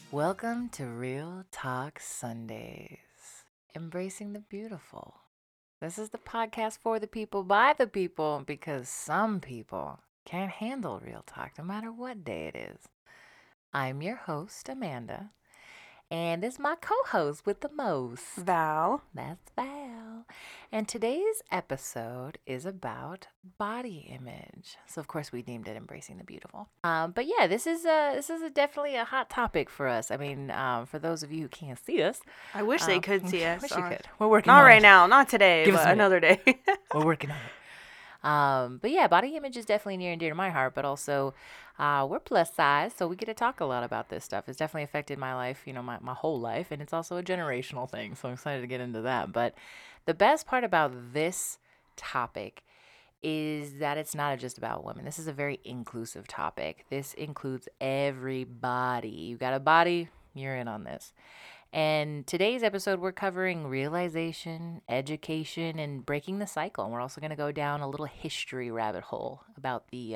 Welcome to Real Talk Sundays, embracing the beautiful. This is the podcast for the people, by the people, because some people can't handle real talk no matter what day it is. I'm your host, Amanda, and this is my co-host with the most. Val. That's Val. And today's episode is about body image. So of course we named it Embracing the Beautiful. But yeah, this is definitely a hot topic for us. I mean, for those of you who can't see us, I wish they could see us. Wish you could. We're working Not on right it. now, not today, Give us a but minute. another day. We're working on it. But yeah, body image is definitely near and dear to my heart, but also we're plus size, so we get to talk a lot about this stuff. It's definitely affected my life, my whole life, and it's also a generational thing, so I'm excited to get into that. But the best part about this topic is that it's not just about women. This is a very inclusive topic. This includes everybody. You got a body, you're in on this. And today's episode, we're covering realization, education, and breaking the cycle. And we're also going to go down a little history rabbit hole about the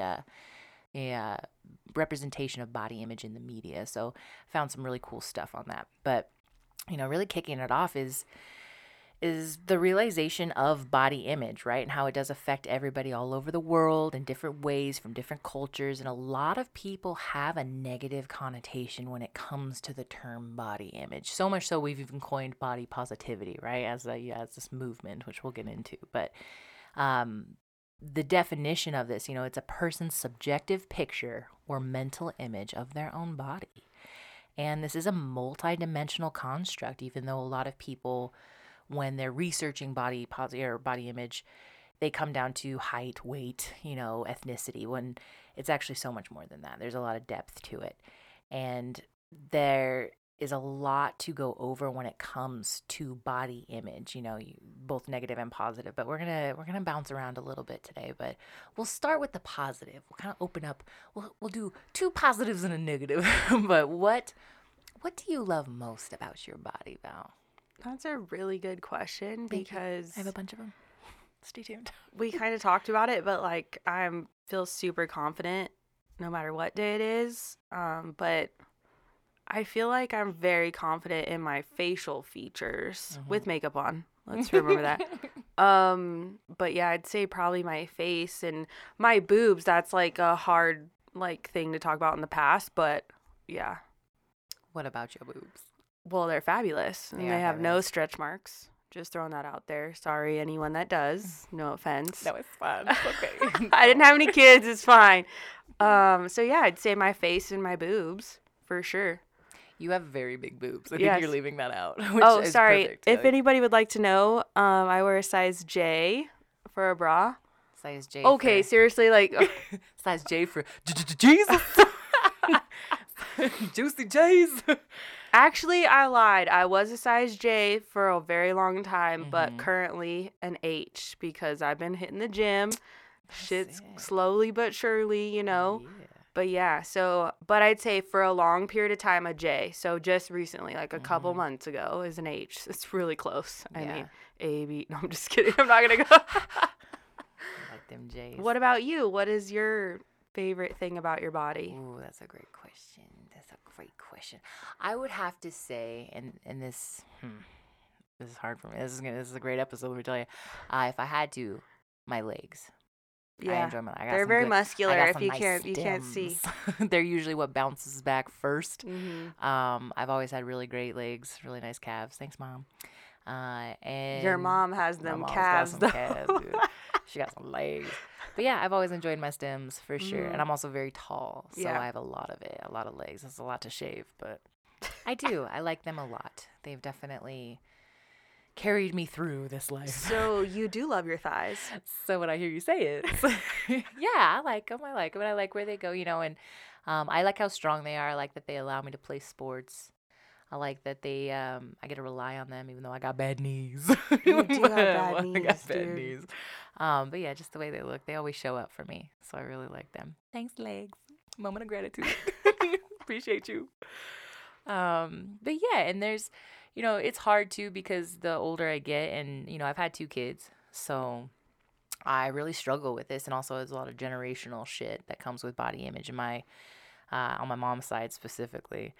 representation of body image in the media. So found some really cool stuff on that. But, really kicking it off is the realization of body image, right? And how it does affect everybody all over the world in different ways from different cultures. And a lot of people have a negative connotation when it comes to the term body image. So much so we've even coined body positivity, right? As this movement, which we'll get into. But the definition of this, it's a person's subjective picture or mental image of their own body. And this is a multidimensional construct, even though a lot of people, when they're researching body image, they come down to height, weight, ethnicity, when it's actually so much more than that. There's a lot of depth to it. And there is a lot to go over when it comes to body image, both negative and positive. But we're gonna bounce around a little bit today. But we'll start with the positive. We'll kind of open up. We'll do two positives and a negative. But what do you love most about your body, Val? That's a really good question because I have a bunch of them. Stay tuned. we kind of talked about it, but I feel super confident no matter what day it is. But I feel like I'm very confident in my facial features with makeup on. Let's remember that. But yeah, I'd say probably my face and my boobs. That's like a hard thing to talk about in the past, but yeah. What about your boobs? Well, they're fabulous. And They they are have no fabulous. stretch marks. Just throwing that out there. Sorry, anyone that does. No offense. No, it's fine. It's okay. I didn't have any kids. It's fine. So yeah, I'd say my face and my boobs for sure. You have very big boobs. I Yes. think you're leaving that out. Which Oh, is sorry. perfect. If anybody would like to know, I wear a size J for a bra. Size J. Okay, seriously, Size J for Jesus. Juicy J's. actually, I lied. I was a size J for a very long time, but currently an H because I've been hitting the gym. Shit's it. slowly but surely, Yeah. But yeah, but I'd say for a long period of time, a J. So just recently, like a couple months ago, is an H. It's really close. I Yeah. mean, A, B. No, I'm just kidding. I'm not going to go. Like them J's. What about you? What is your favorite thing about your body? Ooh, that's a great question. I would have to say, and this is hard for me. This is a great episode. Let me tell you. If I had to, my legs. I Yeah, enjoy my. I got they're some very good- muscular. I got If some you nice can't see. stems. They're usually what bounces back first. Mm-hmm. I've always had really great legs, really nice calves. Thanks, mom. And Your mom has my them mom's calves, got though. some calves, dude. She got some legs. But yeah, I've always enjoyed my stems for sure. And I'm also very tall, so Yeah. I have a lot of it, a lot of legs. It's a lot to shave, but I do. I like them a lot. They've definitely carried me through this life. So you do love your thighs. So when I hear you say it, yeah, I like them. I like where they go, and I like how strong they are. I like that they allow me to play sports. I like that I get to rely on them, even though I got bad knees. You do have bad I got knees, bad dude. knees. But yeah, just the way they look, they always show up for me. So I really like them. Thanks, legs. Moment of gratitude. Appreciate you. But yeah, and there's, it's hard too because the older I get, and I've had 2 kids, so I really struggle with this, and also there's a lot of generational shit that comes with body image in my on my mom's side specifically.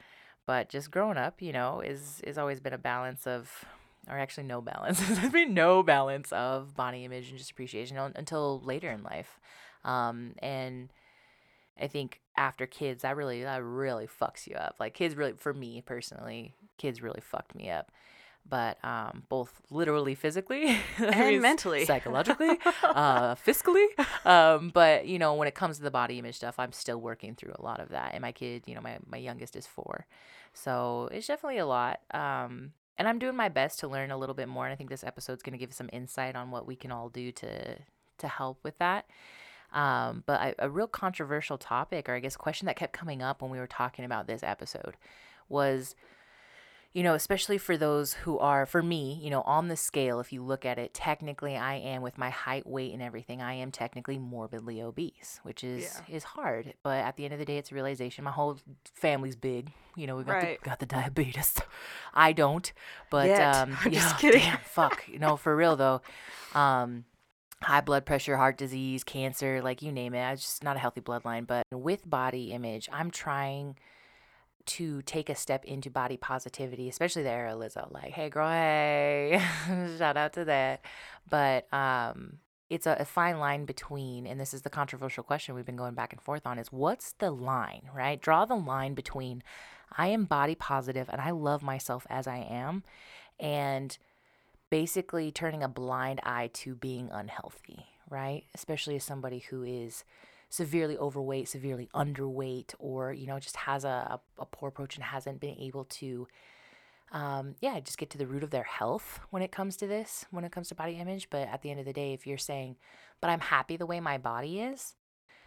But just growing up, is always been a balance of, or actually no balance. There's been no balance of body image and just appreciation until later in life. And I think after kids, that really fucks you up. Like kids really, for me personally, kids really fucked me up. But both literally, physically, And mentally. psychologically, fiscally. But when it comes to the body image stuff, I'm still working through a lot of that. And my kid, my youngest is 4, so it's definitely a lot. And I'm doing my best to learn a little bit more. And I think this episode's going to give some insight on what we can all do to help with that. But a real controversial topic, or I guess question that kept coming up when we were talking about this episode was, especially for those who are, for me, on the scale, if you look at it, technically I am, with my height, weight, and everything, I am technically morbidly obese, which is hard. But at the end of the day, it's a realization. My whole family's big. We got Right. the diabetes. I don't. But Yet. I'm just kidding. damn, fuck. For real though. High blood pressure, heart disease, cancer, like you name it. It's just not a healthy bloodline. But with body image, I'm trying to take a step into body positivity, especially the era Lizzo. Like, hey girl, hey, shout out to that. But it's a fine line between, and this is the controversial question we've been going back and forth on, is what's the line, right? Draw the line between I am body positive and I love myself as I am, and basically turning a blind eye to being unhealthy, right? Especially as somebody who is severely overweight, severely underweight, or, just has a poor approach and hasn't been able to, just get to the root of their health when it comes to this, when it comes to body image. But at the end of the day, if you're saying, but I'm happy the way my body is,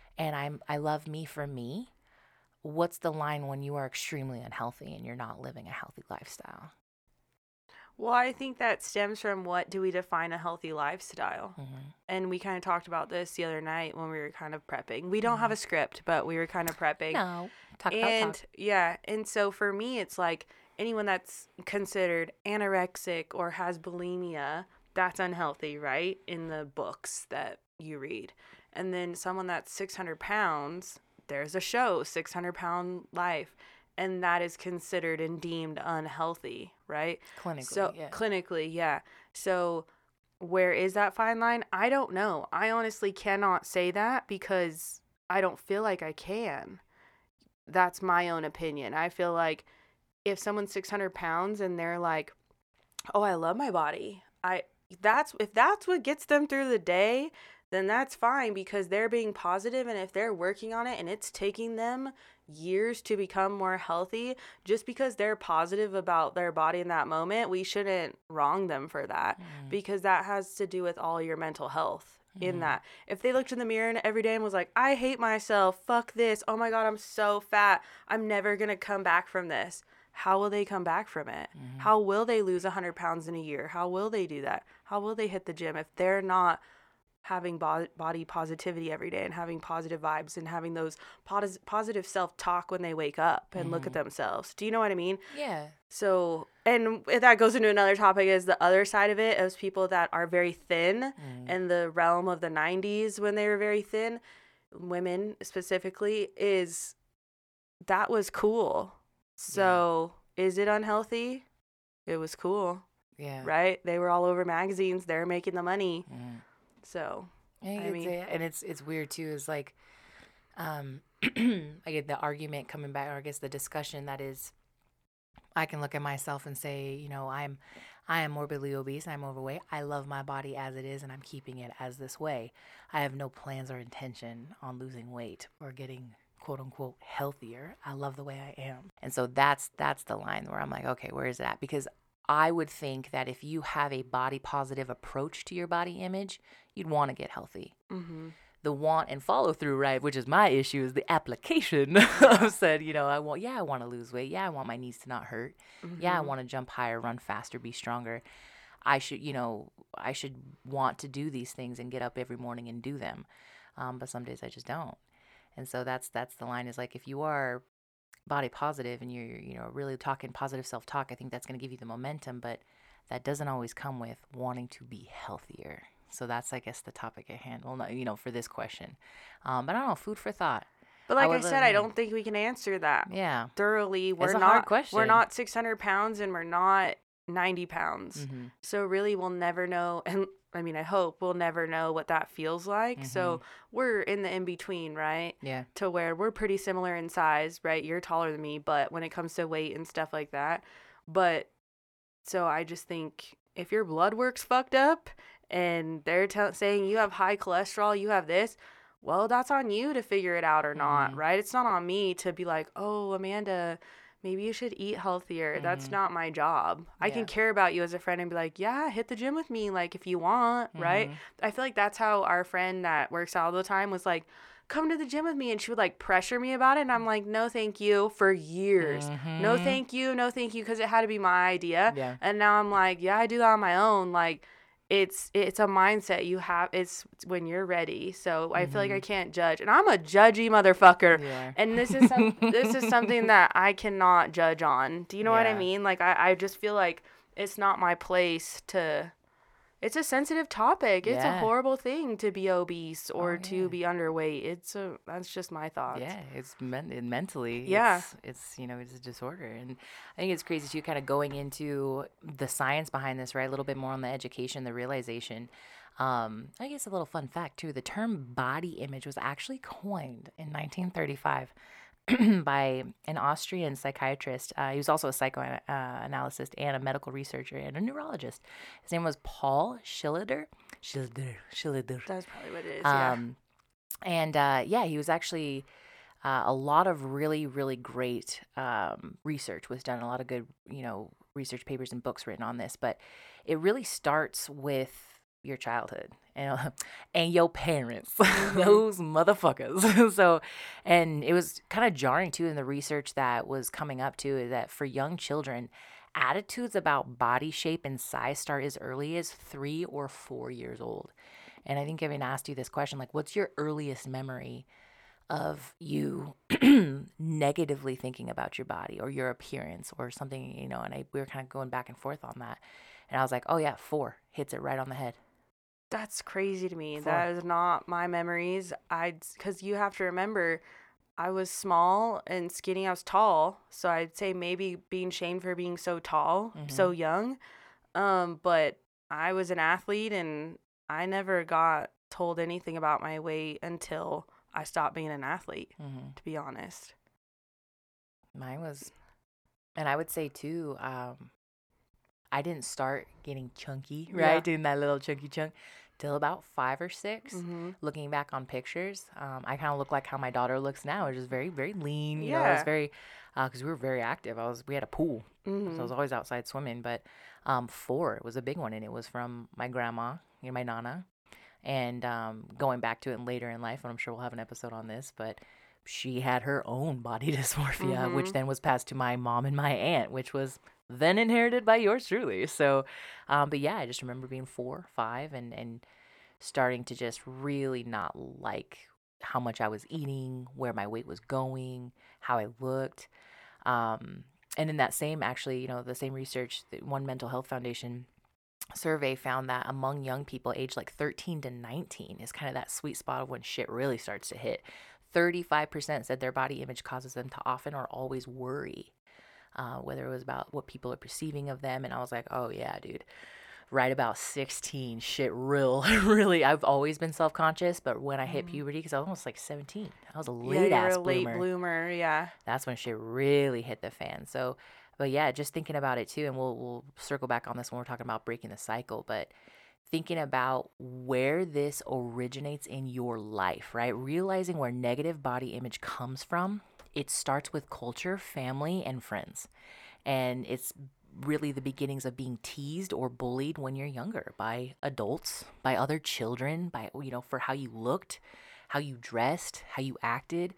and I love me for me, what's the line when you are extremely unhealthy and you're not living a healthy lifestyle? Well, I think that stems from what do we define a healthy lifestyle? Mm-hmm. And we kind of talked about this the other night when we were kind of prepping. We don't have a script, but we were kind of prepping. No, talk. Yeah, and so for me, it's like anyone that's considered anorexic or has bulimia, that's unhealthy, right? In the books that you read. And then someone that's 600 pounds, there's a show, 600-pound life. And that is considered and deemed unhealthy, right? Clinically, Yeah. So where is that fine line? I don't know. I honestly cannot say that because I don't feel like I can. That's my own opinion. I feel like if someone's 600 pounds and they're like, oh, I love my body, if that's what gets them through the day, then that's fine because they're being positive, and if they're working on it and it's taking them years to become more healthy, just because they're positive about their body in that moment, we shouldn't wrong them for that, because that has to do with all your mental health in that. If they looked in the mirror every day and was like, I hate myself, fuck this, oh my God, I'm so fat, I'm never gonna come back from this. How will they come back from it? How will they lose 100 pounds in a year? How will they do that? How will they hit the gym if they're not having body positivity every day and having positive vibes and having those positive self-talk when they wake up and look at themselves? Do you know what I mean? Yeah. So, and that goes into another topic, is the other side of it, of people that are very thin in the realm of the 90s when they were very thin, women specifically, is that was cool. So, is it unhealthy? It was cool. Yeah. Right? They were all over magazines. They're making the money. So, I mean, and it's weird too. Is like, I get the argument coming back, or I guess the discussion that is, I can look at myself and say, I am morbidly obese. I'm overweight. I love my body as it is, and I'm keeping it as this way. I have no plans or intention on losing weight or getting quote unquote healthier. I love the way I am, and so that's the line where I'm like, okay, where is it at? Because I would think that if you have a body positive approach to your body image, you'd want to get healthy. The want and follow through, right, which is my issue, is the application of said, I want to lose weight. Yeah, I want my knees to not hurt. Yeah, I want to jump higher, run faster, be stronger. I should want to do these things and get up every morning and do them. But some days I just don't. And so that's the line, is like, if you are body positive and you're really talking positive self-talk, I think that's going to give you the momentum, but that doesn't always come with wanting to be healthier. So that's, I guess, the topic at hand. Well, not, for this question. But I don't know, food for thought. But like I said, I don't think we can answer that Yeah. thoroughly. It's a hard question. We're not 600 pounds and we're not 90 pounds. Mm-hmm. So really we'll never know. And I mean, I hope we'll never know what that feels like. Mm-hmm. So we're in the in-between, right? Yeah. To where we're pretty similar in size, right? You're taller than me, but when it comes to weight and stuff like that. But so I just think if your blood work's fucked up and they're saying you have high cholesterol, you have this, well, that's on you to figure it out or not, Mm-hmm. right? It's not on me to be like, oh, Amanda, maybe you should eat healthier. Mm-hmm. That's not my job. I can care about you as a friend and be like, yeah, hit the gym with me, like, if you want, right? I feel like that's how our friend that works out all the time was like, come to the gym with me. And she would like pressure me about it. And I'm like, no, thank you, for years. No, thank you. No, thank you. Because it had to be my idea. Yeah. And now I'm like, yeah, I do that on my own. Like, it's a mindset you have. It's when you're ready. So I feel like I can't judge, and I'm a judgy motherfucker. Yeah. And this is something that I cannot judge on. Do you know what I Yeah. mean? Like I just feel like it's not my place to. It's a sensitive topic. It's a Yeah. horrible thing to be obese or yeah. to be underweight. That's just my thoughts. Yeah, it's mentally. Yeah. It's it's a disorder, and I think it's crazy too. Kind of going into the science behind this, right? A little bit more on the education, the realization. I guess a little fun fact too. The term body image was actually coined in 1935 by an Austrian psychiatrist. He was also a psychoanalyst and a medical researcher and a neurologist. His name was Paul Schillider. Schillider. That's probably what it is. Yeah. And yeah, he was actually a lot of really, really great research was done. A lot of good, research papers and books written on this. But it really starts with your childhood and your parents, those motherfuckers. So, and it was kind of jarring too in the research that was coming up too, that for young children, attitudes about body shape and size start as early as 3 or 4 years old. And I think I've asked you this question, like, what's your earliest memory of you negatively thinking about your body or your appearance or something, and we were kind of going back and forth on that. And I was like, oh yeah, 4 hits it right on the head. That's crazy to me. 4. That is not my memories. Because you have to remember, I was small and skinny. I was tall. So I'd say maybe being shamed for being so tall, so young. But I was an athlete and I never got told anything about my weight until I stopped being an athlete, to be honest. Mine was, and I would say too, I didn't start getting chunky, right? Yeah. Doing that little chunky chunk till about 5 or 6. Looking back on pictures, I kind of look like how my daughter looks now, which is very, very lean. You know, it was very, because we were very active. We had a pool, so I was always outside swimming. But 4 was a big one, and it was from my grandma, my nana. And going back to it later in life, and I'm sure we'll have an episode on this, but she had her own body dysmorphia, which then was passed to my mom and my aunt, which was then inherited by yours truly. So, but yeah, I just remember being 4, 5, and starting to just really not like how much I was eating, where my weight was going, how I looked. And in that same, actually, the same research, the One Mental Health Foundation survey found that among young people aged like 13 to 19 is kind of that sweet spot of when shit really starts to hit. 35% said their body image causes them to often or always worry, whether it was about what people are perceiving of them. And I was like, oh yeah, dude, right about 16, shit really, I've always been self-conscious, but when I hit puberty, because I was almost like 17, I was a late-ass bloomer. Late bloomer, yeah. That's when shit really hit the fan. So, but yeah, just thinking about it too, and we'll circle back on this when we're talking about breaking the cycle, but thinking about where this originates in your life, right? Realizing where negative body image comes from, it starts with culture, family, and friends. And it's really the beginnings of being teased or bullied when you're younger by adults, by other children, by, for how you looked, how you dressed, how you acted.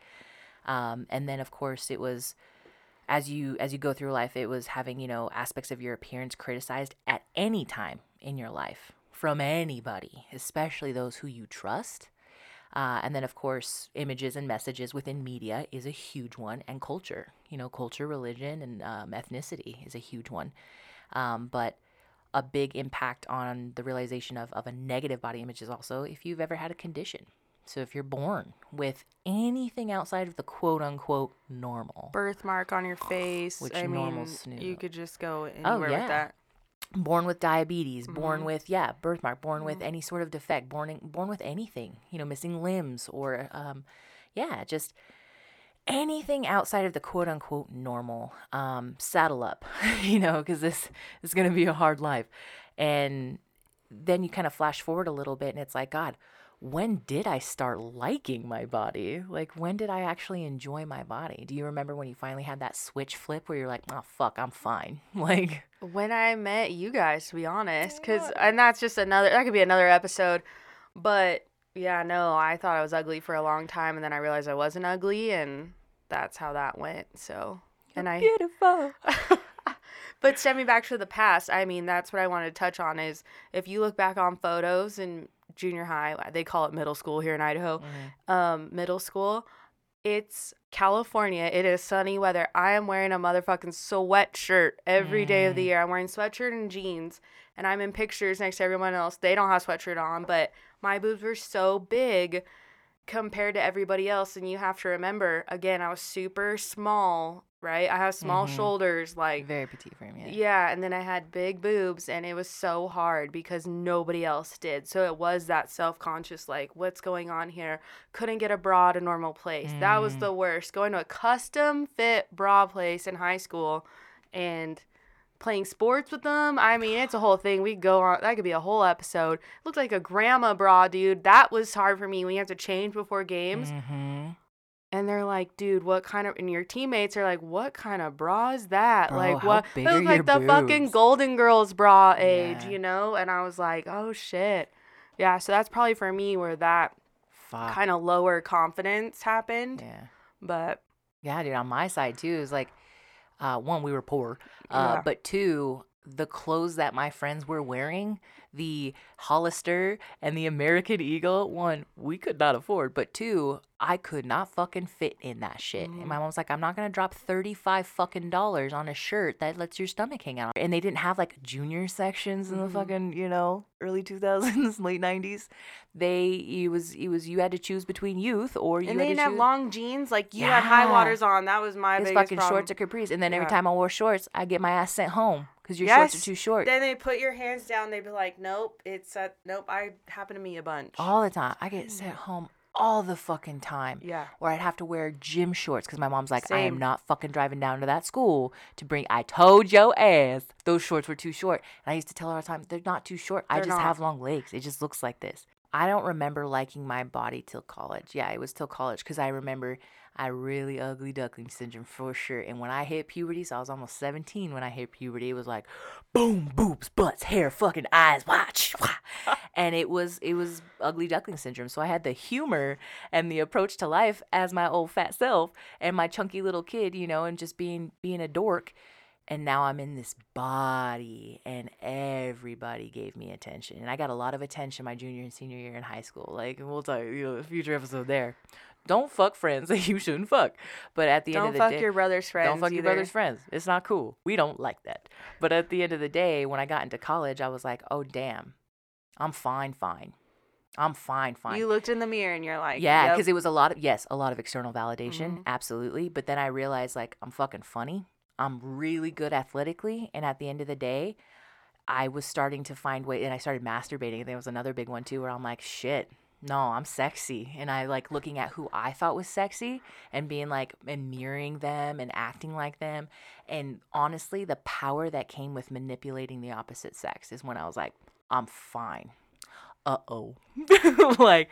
And then, of course, it was as you go through life, it was having, aspects of your appearance criticized at any time in your life from anybody, especially those who you trust. And then, of course, images and messages within media is a huge one, and culture, culture, religion, and ethnicity is a huge one. But a big impact on the realization of a negative body image is also if you've ever had a condition. So if you're born with anything outside of the quote unquote normal, Birthmark on your face. which I mean, normal's snoo. you could just go Oh, anywhere with yeah. that. Born with diabetes, born Mhm. with, birthmark, born with any sort of defect, born with anything, missing limbs or, just anything outside of the quote unquote normal. Saddle up, because this is going to be a hard life. And then you kind of flash forward a little bit and it's like, God, when did I start liking my body? Like, when did I actually enjoy my body? Do you remember when you finally had that switch flip where you're like, oh, fuck, I'm fine? Like, When I met you guys, to be honest, and that's just that could be another episode. But yeah, no, I thought I was ugly for a long time, and then I realized I wasn't ugly, and that's how that went. So, beautiful. But stemming back to the past, I mean, that's what I wanted to touch on is if you look back on photos in junior high, they call it middle school here in Idaho, middle school, it's California. It is sunny weather. I am wearing a motherfucking sweatshirt every day of the year. I'm wearing sweatshirt and jeans, and I'm in pictures next to everyone else. They don't have sweatshirt on, but my boobs were so big compared to everybody else. And you have to remember, again, I was super small, right? I have small shoulders, like very petite frame, yeah, and then I had big boobs, and it was so hard because nobody else did. So it was that self-conscious, like, what's going on here? Couldn't get a bra at a normal place. That was the worst. Going to a custom fit bra place in high school and playing sports with them. I mean, it's a whole thing. We go on. That could be a whole episode. Looked like a grandma bra, dude. That was hard for me when you have to change before games. And they're like, dude, what kind of, and your teammates are like, what kind of bra is that? Bro, like, how what? big It are was like your the fucking boobs? Golden Girls bra age, Yeah. And I was like, oh shit. Yeah, so that's probably for me where that Fuck. kind of lower confidence happened. Yeah. But Yeah, dude, on my side too, it was like, one, we were poor, Yeah. but two, the clothes that my friends were wearing, the Hollister and the American Eagle, one, we could not afford, but two, I could not fucking fit in that shit. And my mom's like, I'm not gonna drop $35 fucking on a shirt that lets your stomach hang out. And they didn't have like junior sections in the fucking, early 2000s, late 90s. It was you had to choose between youth or you and had they to didn't have choose long jeans. Like you had high Yeah. waters on. That was my it's biggest fucking problem. shorts or capris. And then every Yeah. time I wore shorts, I get my ass sent home because your shorts are too short. Then they put your hands down. They'd be like, nope, nope. I happened to me a bunch. All the time. I get sent home all the fucking time. Yeah. Or I'd have to wear gym shorts because my mom's like, I am Same. not fucking driving down to that school to bring. I told your ass those shorts were too short. And I used to tell her all the time, they're not too short. I They're just not. have long legs. It just looks like this. I don't remember liking my body till college. Yeah, it was till college because I remember I really ugly duckling syndrome for sure. And when I hit puberty, so I was almost 17 when I hit puberty, it was like, boom, boobs, butts, hair, fucking eyes, watch. And it was ugly duckling syndrome. So I had the humor and the approach to life as my old fat self and my chunky little kid, and just being a dork. And now I'm in this body and everybody gave me attention. And I got a lot of attention my junior and senior year in high school. Like, we'll talk, a future episode there. Don't fuck friends that you shouldn't fuck. But at the end of the day. Don't fuck your brother's friends. Don't fuck your either. brother's friends. It's not cool. We don't like that. But at the end of the day, when I got into college, I was like, oh, damn. I'm fine. I'm fine. You looked in the mirror and you're like, Yeah, yep. because it was a lot of external validation. Absolutely. But then I realized, like, I'm fucking funny. I'm really good athletically. And at the end of the day, I was starting to find ways, and I started masturbating. There was another big one too, where I'm like, shit, no, I'm sexy. And I like looking at who I thought was sexy and being like, and mirroring them and acting like them. And honestly, the power that came with manipulating the opposite sex is when I was like, I'm fine. Uh-oh. Like,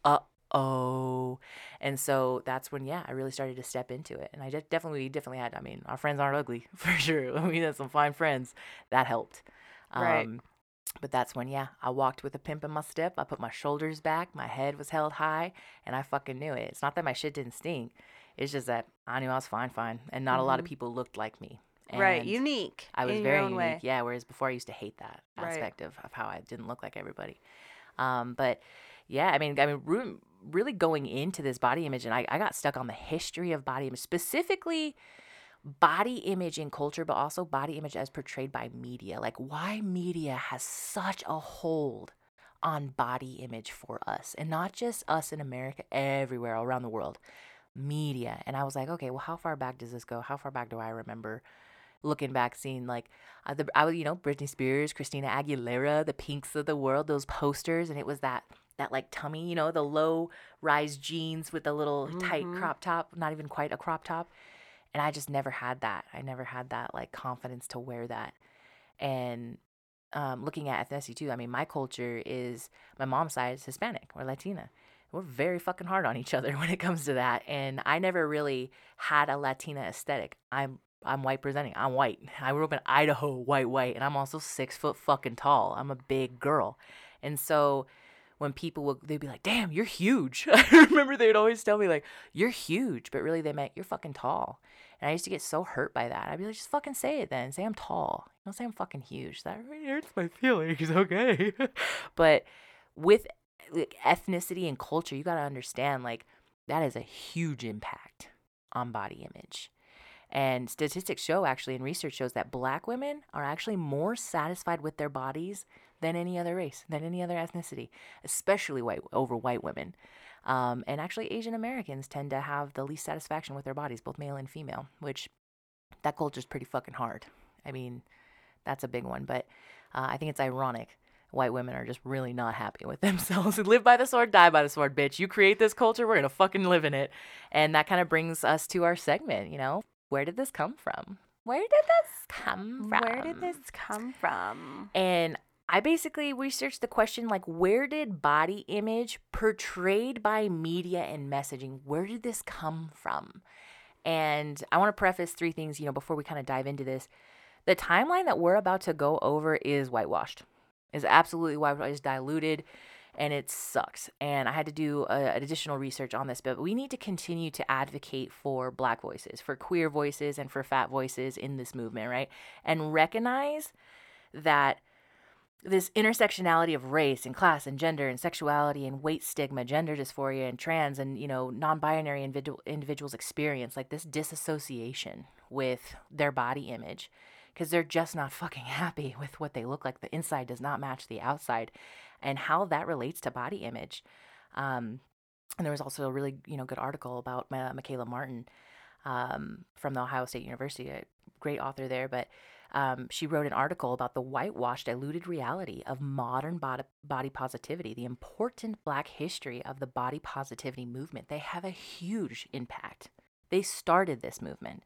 uh-oh. And so that's when, I really started to step into it. And I definitely had, our friends aren't ugly, for sure. We had some fine friends. That helped. Right. But that's when, I walked with a pimp in my step. I put my shoulders back. My head was held high. And I fucking knew it. It's not that my shit didn't stink. It's just that I knew I was fine. And not a lot of people looked like me. Right. And Unique. I was in very your own unique. way. Yeah, whereas before I used to hate that aspect of how I didn't look like everybody. But yeah, really going into this body image, and I got stuck on the history of body image, specifically body image in culture, but also body image as portrayed by media. Like why media has such a hold on body image for us, and not just us in America, everywhere around the world. Media. And I was like, okay, well, how far back does this go? How far back do I remember looking back, seeing like I was, Britney Spears, Christina Aguilera, the Pinks of the world, those posters, and it was that like tummy, the low rise jeans with the little tight Mm-hmm. crop top, not even quite a crop top. And I just never had that. I never had that like confidence to wear that. And looking at ethnicity too, I mean, my culture is, my mom's side is Hispanic or Latina. We're very fucking hard on each other when it comes to that. And I never really had a Latina aesthetic. I'm white presenting. I'm white. I grew up in Idaho, white, and I'm also 6 foot fucking tall. I'm a big girl. And so when they'd be like, damn, you're huge. I remember they'd always tell me like, you're huge, but really they meant you're fucking tall. And I used to get so hurt by that. I'd be like, just fucking say it then. Say I'm tall. Don't say I'm fucking huge. That really hurts my feelings. Okay. But with like ethnicity and culture, you got to understand like that is a huge impact on body image. And statistics show, actually, and research shows that black women are actually more satisfied with their bodies than any other race, than any other ethnicity, especially white women. And actually, Asian Americans tend to have the least satisfaction with their bodies, both male and female, which that culture is pretty fucking hard. I mean, that's a big one. But I think it's ironic. White women are just really not happy with themselves. Live by the sword, die by the sword, bitch. You create this culture, we're going to fucking live in it. And that kind of brings us to our segment, where did this come from? Where did this come from? Where did this come from? And I basically researched the question like, where did body image portrayed by media and messaging, where did this come from? And I want to preface 3 things, before we kind of dive into this. The timeline that we're about to go over is whitewashed, is absolutely whitewashed, is diluted, and it sucks. And I had to do additional research on this, but we need to continue to advocate for Black voices, for queer voices, and for fat voices in this movement, right? And recognize that this intersectionality of race and class and gender and sexuality and weight stigma, gender dysphoria and trans and, non-binary individuals experience like this disassociation with their body image because they're just not fucking happy with what they look like. The inside does not match the outside, and how that relates to body image. And there was also a really, good article about Michaela Martin from the Ohio State University, a great author there, but she wrote an article about the whitewashed, diluted reality of modern body positivity, the important Black history of the body positivity movement. They have a huge impact. They started this movement,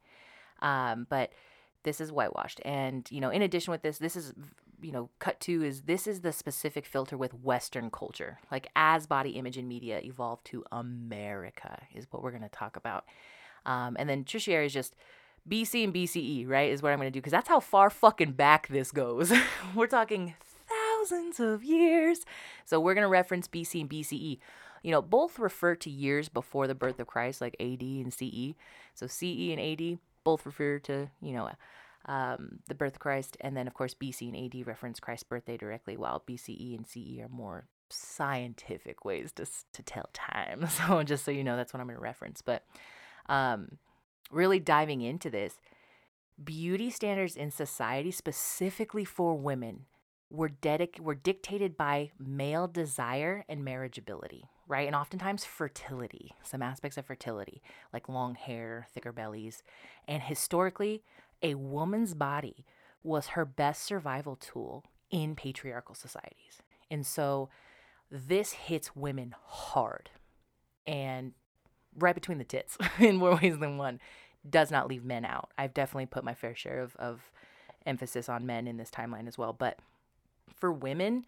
but this is whitewashed. And, in addition with this is, cut to is this is the specific filter with Western culture. Like as body image and media evolved to America is what we're going to talk about. And then tertiary is just BC and BCE, right, is what I'm going to do, because that's how far fucking back this goes. We're talking thousands of years. So we're going to reference BC and BCE. Both refer to years before the birth of Christ, like AD and CE. So CE and AD both refer to, the birth of Christ. And then, of course, BC and AD reference Christ's birthday directly, while BCE and CE are more scientific ways to tell time. So just so you know, that's what I'm going to reference. But really diving into this, beauty standards in society, specifically for women, were dictated by male desire and marriageability, right? And oftentimes fertility, some aspects of fertility, like long hair, thicker bellies. And historically, a woman's body was her best survival tool in patriarchal societies. And so this hits women hard and right between the tits in more ways than one. Does not leave men out. I've definitely put my fair share of emphasis on men in this timeline as well. But for women,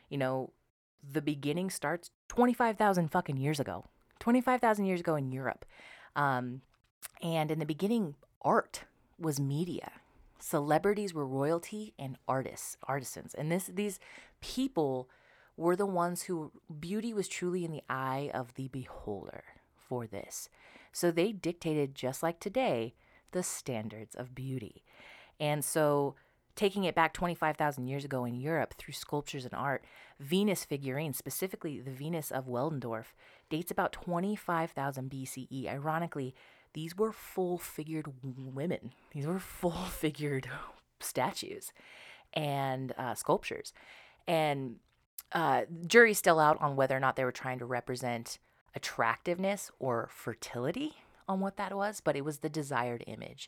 the beginning starts 25,000 fucking years ago. 25,000 years ago in Europe. And in the beginning, art was media. Celebrities were royalty and artisans. And these people were the ones who beauty was truly in the eye of the beholder for this. So they dictated, just like today, the standards of beauty. And so taking it back 25,000 years ago in Europe through sculptures and art, Venus figurines, specifically the Venus of Willendorf, dates about 25,000 BCE. Ironically, these were full-figured women. These were full-figured statues and sculptures. And Jury's still out on whether or not they were trying to represent attractiveness or fertility on what that was, but it was the desired image.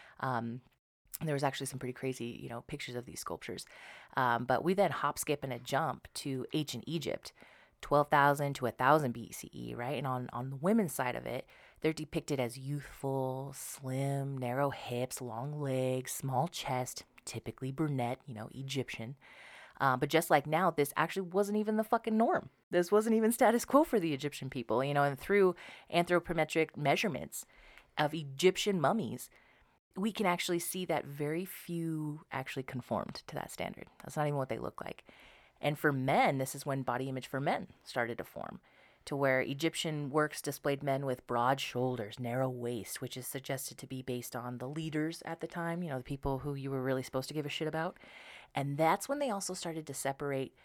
There was actually some pretty crazy, pictures of these sculptures. But we then hop, skip, and a jump to ancient Egypt, 12,000 to 1,000 BCE, right? And on the women's side of it, they're depicted as youthful, slim, narrow hips, long legs, small chest, typically brunette, Egyptian. But just like now, this actually wasn't even the fucking norm. This wasn't even status quo for the Egyptian people, and through anthropometric measurements of Egyptian mummies, we can actually see that very few actually conformed to that standard. That's not even what they look like. And for men, this is when body image for men started to form, to where Egyptian works displayed men with broad shoulders, narrow waist, which is suggested to be based on the leaders at the time, the people who you were really supposed to give a shit about. And that's when they also started to separate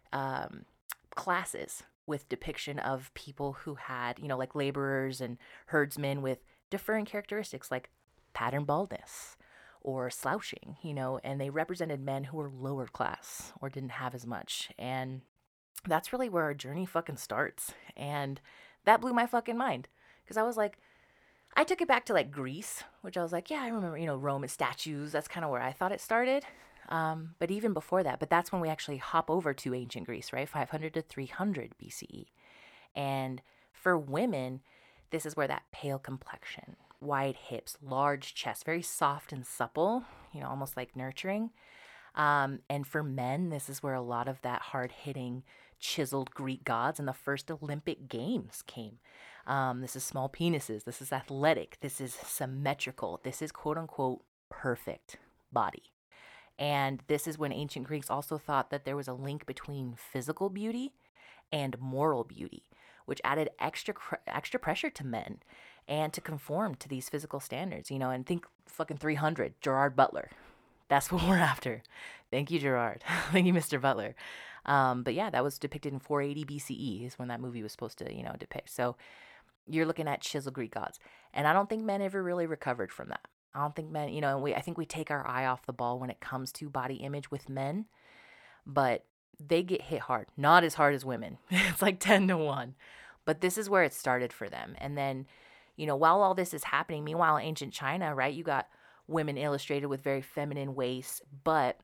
classes with depiction of people who had, like laborers and herdsmen with differing characteristics like pattern baldness or slouching, and they represented men who were lower class or didn't have as much. And that's really where our journey fucking starts. And that blew my fucking mind because I was like, I took it back to like Greece, which I was like, yeah, I remember, Roman statues. That's kind of where I thought it started. But even before that, but that's when we actually hop over to ancient Greece, right? 500 to 300 BCE. And for women, this is where that pale complexion, wide hips, large chest, very soft and supple, almost like nurturing. And for men, this is where a lot of that hard-hitting, chiseled Greek gods and the first Olympic Games came. This is small penises. This is athletic. This is symmetrical. This is quote-unquote perfect body. And this is when ancient Greeks also thought that there was a link between physical beauty and moral beauty, which added extra pressure to men and to conform to these physical standards, and think fucking 300, Gerard Butler. That's what we're after. Thank you, Gerard. Thank you, Mr. Butler. But yeah, that was depicted in 480 BCE is when that movie was supposed to, depict. So you're looking at chiseled Greek gods. And I don't think men ever really recovered from that. I don't think men, I think we take our eye off the ball when it comes to body image with men, but they get hit hard. Not as hard as women. It's like 10 to 1. But this is where it started for them. And then, while all this is happening, meanwhile, in ancient China, right, you got women illustrated with very feminine waists, but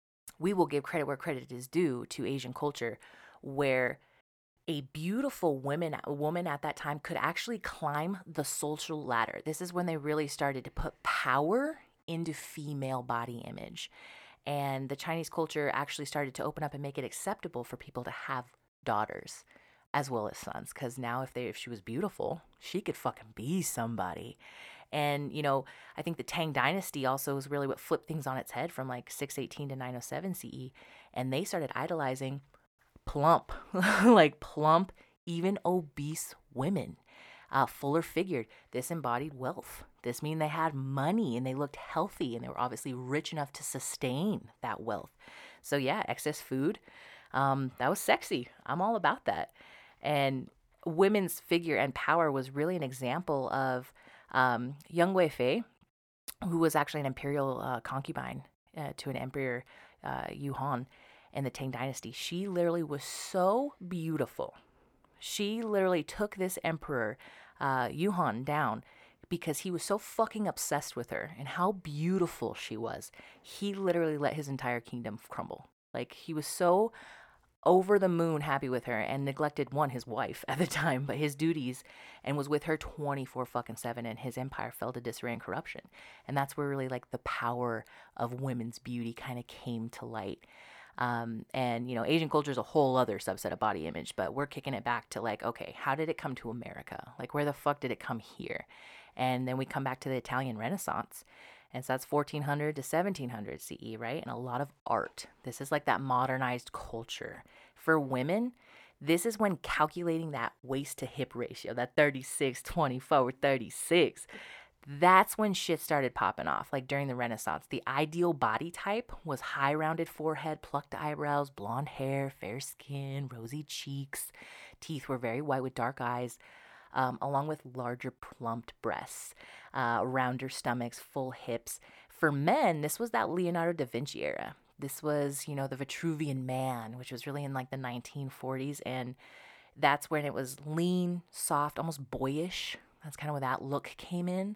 we will give credit where credit is due to Asian culture, where a beautiful woman at that time could actually climb the social ladder. This is when they really started to put power into female body image. And the Chinese culture actually started to open up and make it acceptable for people to have daughters as well as sons. Because now if she was beautiful, she could fucking be somebody. And, I think the Tang Dynasty also is really what flipped things on its head from like 618 to 907 CE. And they started idolizing plump, like plump, even obese women, fuller figured. This embodied wealth. This means they had money and they looked healthy and they were obviously rich enough to sustain that wealth. So yeah, excess food, that was sexy. I'm all about that. And women's figure and power was really an example of Yang Weifei, who was actually an imperial concubine to an emperor, Yu Han, in the Tang Dynasty. She literally was so beautiful. She literally took this emperor, Yu Han, down because he was so fucking obsessed with her and how beautiful she was. He literally let his entire kingdom crumble. Like, he was so over the moon happy with her and neglected, his wife at the time, but his duties, and was with her 24/7, and his empire fell to disarray and corruption. And that's where really like the power of women's beauty kind of came to light. And, Asian culture is a whole other subset of body image, but we're kicking it back to like, okay, how did it come to America? Like, where the fuck did it come here? And then we come back to the Italian Renaissance. And so that's 1400 to 1700 CE, right? And a lot of art. This is like that modernized culture. For women, this is when calculating that waist to hip ratio, that 36, 24, 36, that's when shit started popping off. Like during the Renaissance, the ideal body type was high rounded forehead, plucked eyebrows, blonde hair, fair skin, rosy cheeks. Teeth were very white with dark eyes, along with larger plumped breasts, rounder stomachs, full hips. For men, this was that Leonardo da Vinci era. This was, you know, the Vitruvian Man, which was really in like the 1940s. And that's when it was lean, soft, almost boyish. That's kind of where that look came in.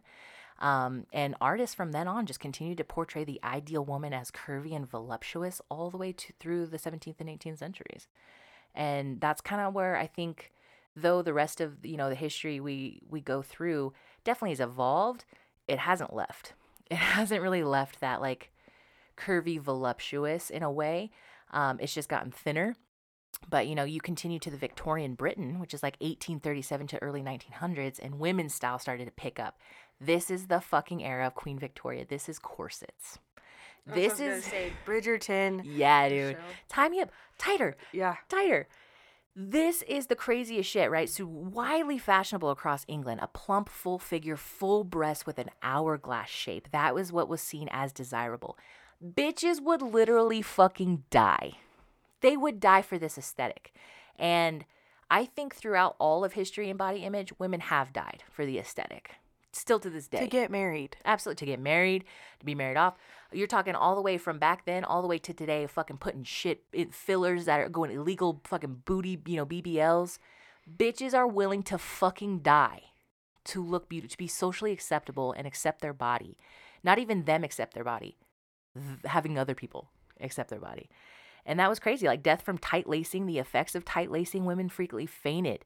And artists from then on just continued to portray the ideal woman as curvy and voluptuous all the way through the 17th and 18th centuries. And that's kind of where I think, though the rest of, you know, the history we go through definitely has evolved, it hasn't left. It hasn't really left that like curvy voluptuous in a way. It's just gotten thinner. But, you know, you continue to the Victorian Britain, which is like 1837 to early 1900s, and women's style started to pick up. This is the fucking era of Queen Victoria. This is corsets. This I was is gonna say Bridgerton. yeah, dude. Show. Tie me up tighter, Yeah. tighter. This is the craziest shit, right? So widely fashionable across England, a plump, full figure, full breast with an hourglass shape. That was what was seen as desirable. Bitches would literally fucking die. They would die for this aesthetic. And I think throughout all of history and body image, women have died for the aesthetic. Still to this day. To get married. Absolutely. To get married, to be married off. You're talking all the way from back then all the way to today, fucking putting shit in fillers that are going illegal, fucking booty, you know, BBLs. Bitches are willing to fucking die to look beautiful, to be socially acceptable and accept their body. Not even them accept their body, having other people accept their body. And that was crazy. Like death from tight lacing, the effects of tight lacing, women frequently fainted.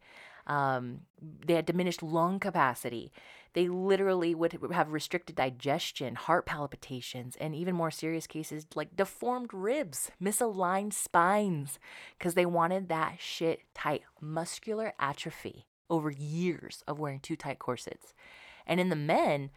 They had diminished lung capacity. They literally would have restricted digestion, heart palpitations, and even more serious cases like deformed ribs, misaligned spines, because they wanted that shit tight. Muscular atrophy over years of wearing too tight corsets. And in the men,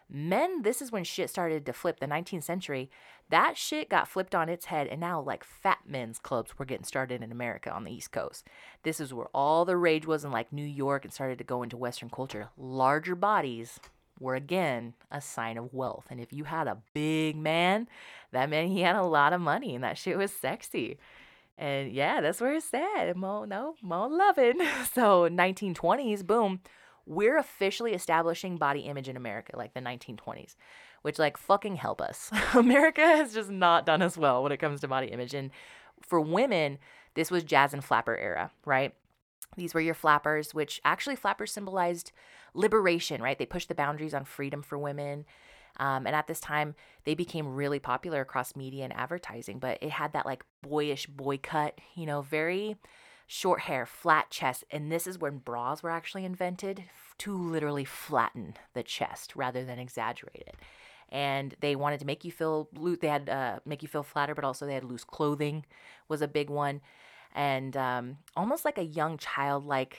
this is when shit started to flip. The 19th century, that shit got flipped on its head, and now like fat men's clubs were getting started in America on the East Coast. This is where all the rage was in like New York and started to go into Western culture. Larger bodies were again a sign of wealth, and if you had a big man, that meant he had a lot of money, and that shit was sexy. And yeah, that's where it's at. More loving. So 1920s, boom. We're officially establishing body image in America, like the 1920s, which like fucking help us. America has just not done us well when it comes to body image. And for women, this was jazz and flapper era, right? These were your flappers, which actually flappers symbolized liberation, right? They pushed the boundaries on freedom for women. And at this time, they became really popular across media and advertising, but it had that like boyish boy cut, you know, very short hair, flat chest. And this is when bras were actually invented to literally flatten the chest rather than exaggerate it. And they wanted to make you feel loose. They had make you feel flatter, but also they had loose clothing was a big one. And almost like a young childlike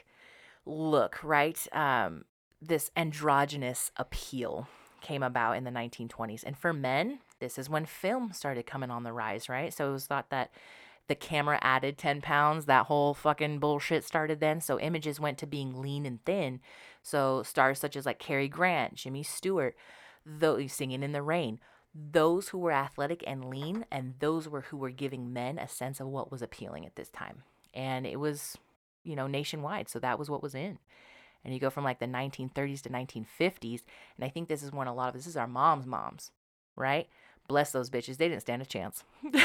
look, right? This androgynous appeal came about in the 1920s. And for men, this is when film started coming on the rise, right? So it was thought that the camera added 10 pounds. That whole fucking bullshit started then. So images went to being lean and thin. So stars such as like Cary Grant, Jimmy Stewart, those singing in the rain, those who were athletic and lean, and those were who were giving men a sense of what was appealing at this time. And it was, you know, nationwide. So that was what was in. And you go from like the 1930s to 1950s. And I think this is when a lot of this is our moms, right? Bless those bitches. They didn't stand a chance.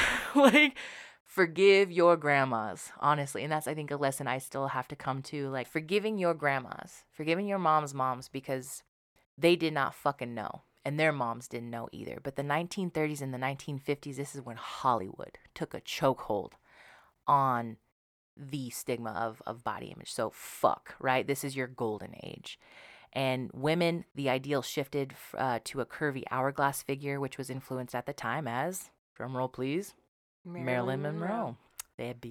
Like, forgive your grandmas, honestly. And that's, I think, a lesson I still have to come to. Like, forgiving your grandmas, forgiving your moms, because they did not fucking know. And their moms didn't know either. But the 1930s and the 1950s, this is when Hollywood took a chokehold on the stigma of body image. So fuck, right? This is your golden age. And women, the ideal shifted to a curvy hourglass figure, which was influenced at the time as, drum roll please, Marilyn Monroe. That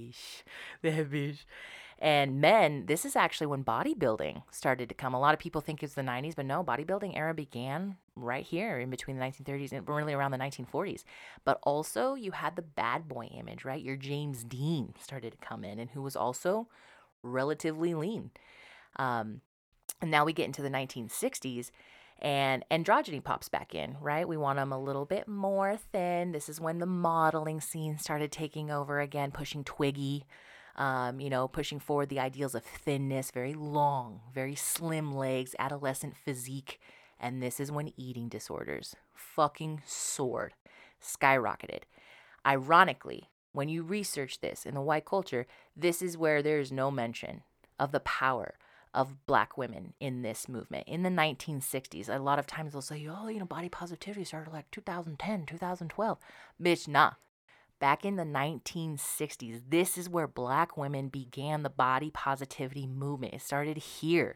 bitch. And men, this is actually when bodybuilding started to come. A lot of people think it's the 90s, but no, bodybuilding era began right here in between the 1930s and really around the 1940s. But also you had the bad boy image, right? Your James Dean started to come in, and who was also relatively lean. And now we get into the 1960s, and androgyny pops back in, right? We want them a little bit more thin. This is when the modeling scene started taking over again, pushing Twiggy, pushing forward the ideals of thinness, very long, very slim legs, adolescent physique. And this is when eating disorders fucking soared, skyrocketed. Ironically, when you research this in the white culture, this is where there is no mention of the power of Black women in this movement. In the 1960s, a lot of times they'll say, oh, body positivity started like 2010, 2012. Bitch, nah. Back in the 1960s, this is where Black women began the body positivity movement. It started here.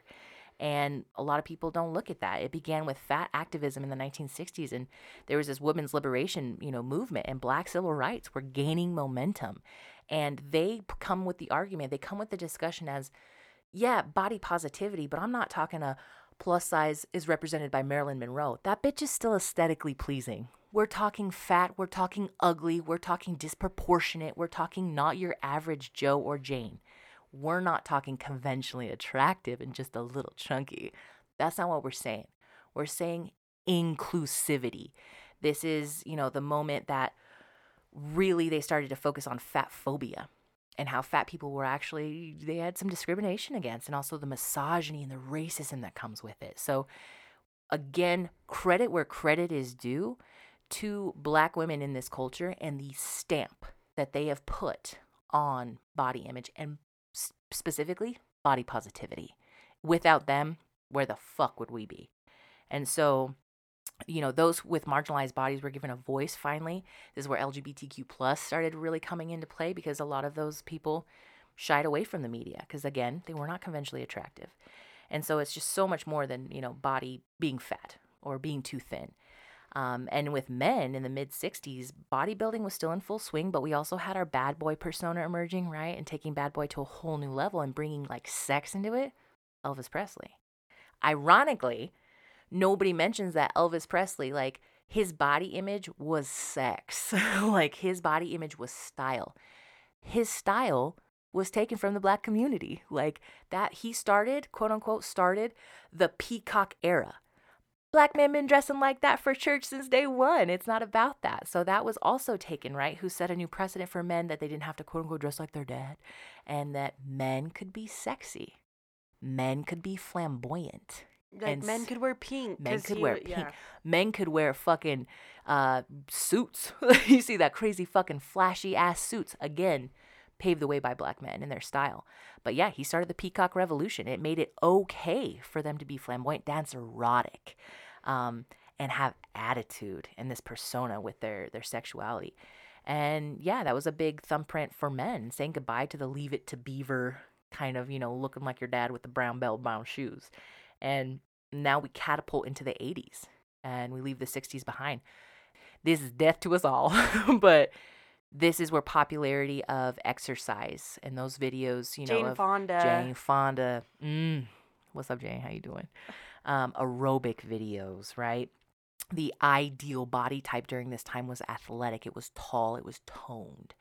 And a lot of people don't look at that. It began with fat activism in the 1960s, and there was this women's liberation, movement, and Black civil rights were gaining momentum. And they come with the argument, they come with the discussion as, yeah, body positivity, but I'm not talking a plus size is represented by Marilyn Monroe. That bitch is still aesthetically pleasing. We're talking fat, we're talking ugly, we're talking disproportionate, we're talking not your average Joe or Jane. We're not talking conventionally attractive and just a little chunky. That's not what we're saying. We're saying inclusivity. This is, the moment that really they started to focus on fat phobia and how fat people were actually, they had some discrimination against, and also the misogyny and the racism that comes with it. So again, credit where credit is due to Black women in this culture and the stamp that they have put on body image and specifically body positivity. Without them, where the fuck would we be? And so, those with marginalized bodies were given a voice finally. This is where LGBTQ plus started really coming into play, because a lot of those people shied away from the media because, again, they were not conventionally attractive. And so it's just so much more than, body being fat or being too thin. And with men in the mid-60s, bodybuilding was still in full swing, but we also had our bad boy persona emerging, right? And taking bad boy to a whole new level and bringing like sex into it. Elvis Presley. Ironically, nobody mentions that Elvis Presley, like, his body image was sex. Like, his body image was style. His style was taken from the Black community. Like, that he started, quote unquote, started the peacock era. Black men been dressing like that for church since day one. It's not about that. So that was also taken, right? Who set a new precedent for men that they didn't have to, quote unquote, dress like their dad. And that men could be sexy. Men could be flamboyant. Like, and men could wear pink. Men could wear pink. Yeah. Men could wear fucking suits. You see that crazy fucking flashy ass suits. Again, paved the way by Black men in their style. But yeah, he started the peacock revolution. It made it okay for them to be flamboyant, dance erotic, and have attitude and this persona with their sexuality. And yeah, that was a big thumbprint for men, saying goodbye to the Leave It to Beaver kind of, looking like your dad with the brown belt, brown shoes. And now we catapult into the 80s and we leave the 60s behind. This is death to us all. But this is where popularity of exercise and those videos, Jane Fonda. What's up, Jane? How you doing? Aerobic videos, right? The ideal body type during this time was athletic. It was tall. It was toned.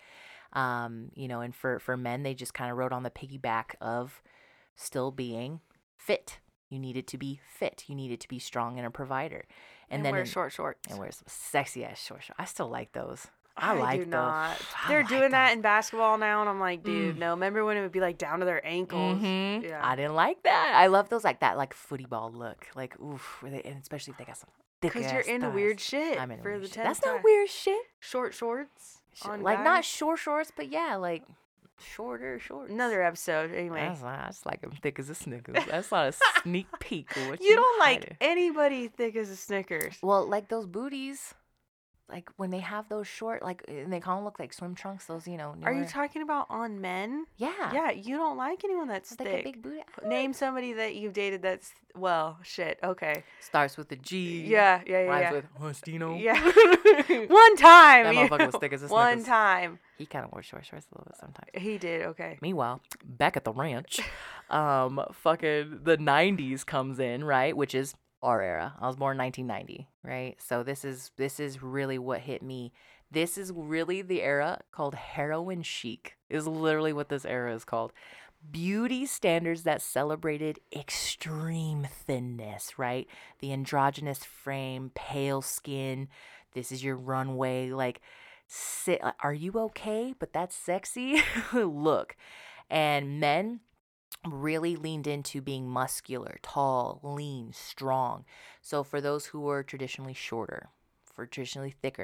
And for men, they just kind of rode on the piggyback of still being fit. You needed to be fit. You needed to be strong and a provider. And then wear short shorts. And wear some sexy ass short shorts. I still like those. I like do not. They're doing that in basketball now, and I'm like, dude, no. Remember when it would be like down to their ankles? Mm-hmm. Yeah. I didn't like that. I love those, like that, like footy ball look. Like, oof, and especially if they got some thick ass because you're into thighs. weird shit. I'm into for weird the shit. 10th That's time. not weird shit. Short shorts. Like guys. not short shorts, but yeah, like shorter shorts. Another episode, anyway. That's like I'm thick as a Snickers. That's not a sneak peek of what you don't like anybody thick as a Snickers. Well, like those booties. Like when they have those short, like, and they kind of look like swim trunks. Those, newer. Are you talking about on men? Yeah. Yeah, you don't like anyone that's like thick. A big booty. Name somebody that you've dated that's shit. Okay. Starts with a G. Yeah. Rhymes with Hostino. Yeah. One time. That motherfucker was thick as a Snickers. One time. He kind of wore short shorts a little bit sometimes. He did. Okay. Meanwhile, back at the ranch, fucking the 90s comes in, right? Which is our era. I was born in 1990, right? So this is really what hit me. This is really the era called heroin chic. Is literally what this era is called. Beauty standards that celebrated extreme thinness, right? The androgynous frame, pale skin. This is your runway. Like, are you okay? But that's sexy. Look. And men really leaned into being muscular, tall, lean, strong. So for those who were traditionally shorter, for traditionally thicker,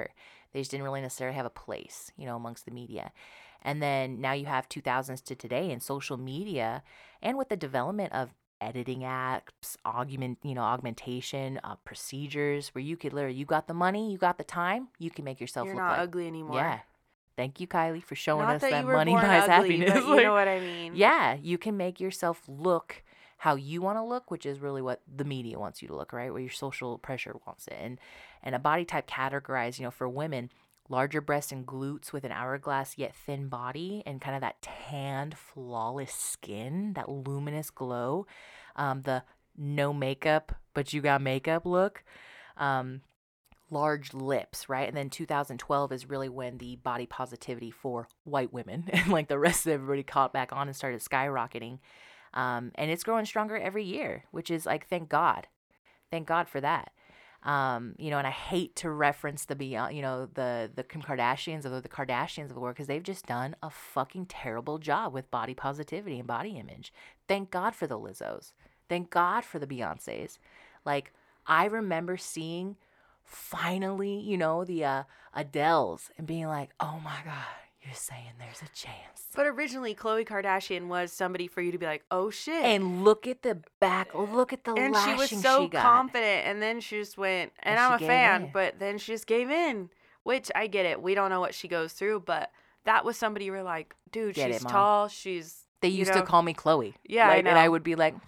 They just didn't really necessarily have a place, amongst the media. And then now you have 2000s to today in social media, and with the development of editing apps, augmentation, procedures, where you could literally, you got the money, you got the time, you can make yourself You're look not like, ugly anymore. yeah. Thank you, Kylie, for showing Not us that that you were money born buys ugly, happiness. but you know what I mean. Yeah, you can make yourself look how you want to look, which is really what the media wants you to look, right? Where your social pressure wants it. And a body type categorized, for women, larger breasts and glutes with an hourglass yet thin body and kind of that tanned, flawless skin, that luminous glow, the no makeup, but you got makeup look. Large lips, right? And then 2012 is really when the body positivity for white women and like the rest of everybody caught back on and started skyrocketing. And it's growing stronger every year, which is like, thank God. Thank God for that. And I hate to reference the beyond, the Kim Kardashians or the Kardashians of the world, because they've just done a fucking terrible job with body positivity and body image. Thank God for the Lizzos. Thank God for the Beyoncés. Like, I remember seeing finally, the Adeles and being like, oh my God, you're saying there's a chance. But originally, Khloe Kardashian was somebody for you to be like, oh shit. And look at the back, look at the and lashing she was so she got. confident, and then she just went, and I'm a fan, in. but then she just gave in, which I get it. We don't know what she goes through, but that was somebody you were like, dude, she's tall, she's... They used to call me Chloe. Yeah, I know. And I would be like,